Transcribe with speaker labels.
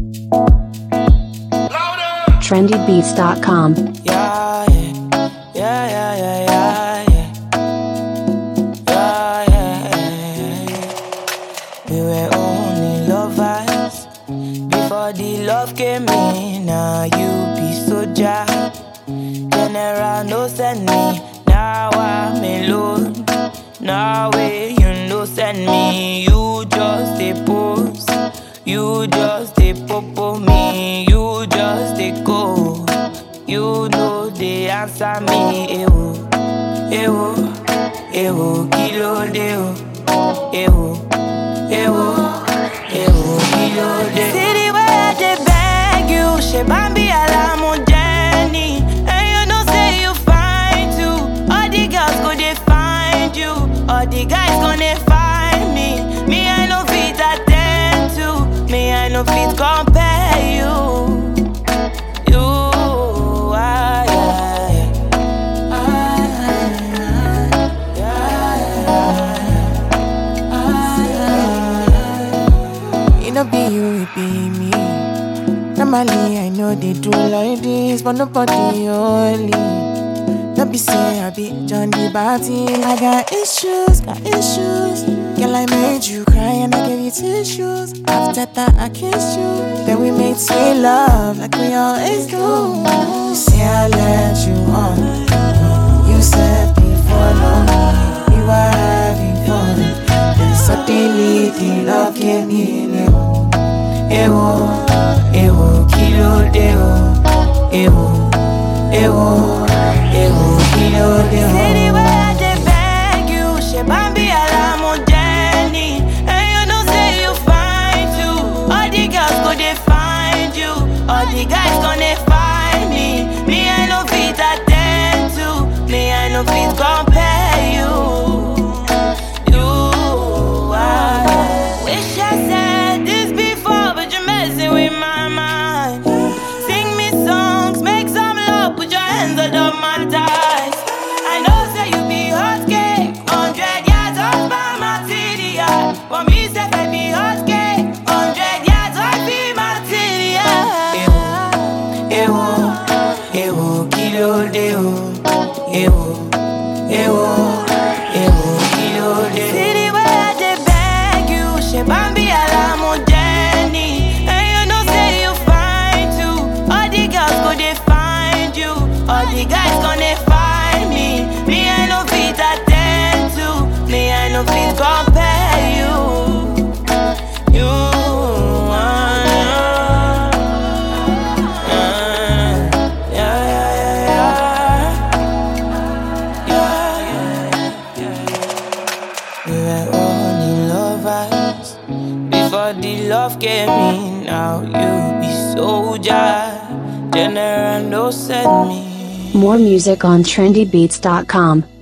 Speaker 1: trendybeats.com.
Speaker 2: Yeah, yeah, yeah, yeah, yeah, yeah, yeah, yeah. We were only lovers before the love came in. Now you be soldier, general no send me. Now I'm alone. Now you no send me. You just a post, you just a popo me. You just a go. You know they answer me, ewo, ewo, ewo, kilo deo, ewo, ewo, ewo, kilo deo. See the way I dey beg you, she bambi alamu Jenny, and you know say you fine too. All the girls go dey find you, all the guys gonna find me. Me I no fit attend to, me I no fit compare you.
Speaker 3: No be you, it be me. Normally I know they do like this, but nobody only. Don't be say I be John the Baptist. I got issues, got issues. Girl, I made you cry and I gave you tissues. After that I kissed you, then we made sweet love like we always do. See I let you on. You said before long we were having fun. Then suddenly the love came in. Ewo, ewo, kilo deo. Ewo, ewo, ewo, kilo deo.
Speaker 2: See the way I dey beg you, she bambi alamu Jenny, and you know say you fine too. All the girls go dey find you, all the guys gonna find me. Me I no fit attend to, me I no fit compare you. You are. Wish I said this before, but you're messing with my mind. Sing me songs, make some love, put your hands above my thighs. I know say you be hot cake, 100 yards off by my TDI. For me, say I be hot cake, 100 yards off be my TDI. Ewo, ewo, kilo deo. Ewo, ewo, ewo, kilo deo. See the way I dey beg you, she bambi alamu Jenny, and you know say you fine too. All the girls go dey find you, all the guys gonna find me. Me I no fit attend to, me I no fit compare you. You yeah, yeah, yeah, yeah, yeah. We were only lovers before the love came in. Now you be soldier, general no send me.
Speaker 1: More music on trendybeats.com.